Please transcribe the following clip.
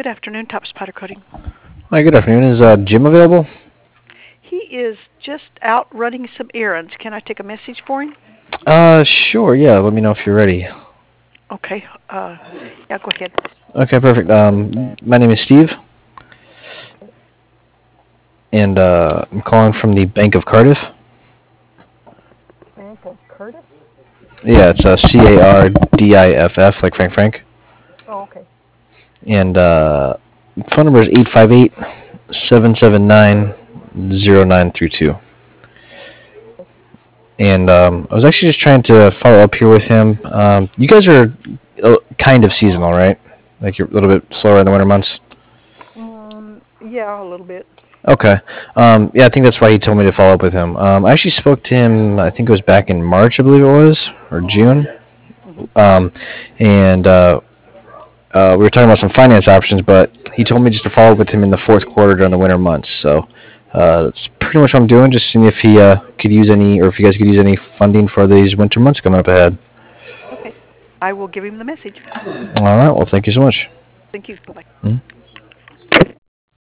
Good afternoon, Top Spider Coating. Hi, good afternoon. Is Jim available? He is just out running some errands. Can I take a message for him? Sure, yeah. Let me know if you're ready. Okay. Yeah, go ahead. Okay, perfect. My name is Steve, and I'm calling from the Bank of Cardiff. Bank of Curtis? Yeah, it's Cardiff, like Frank Frank. Oh, okay. And phone number is 858-779-0932. And I was actually just trying to follow up here with him. You guys are kind of seasonal, right? Like you're a little bit slower in the winter months? Yeah, a little bit. Okay. Yeah, I think that's why he told me to follow up with him. I actually spoke to him, I think it was back in March, I believe it was, or June. Hmm. Um, and we were talking about some finance options, but he told me just to follow up with him in the fourth quarter during the winter months. So that's pretty much what I'm doing, just seeing if he could use any, or if you guys could use any funding for these winter months coming up ahead. Okay. I will give him the message. All right. Well, thank you so much. Thank you. Bye-bye. Mhm.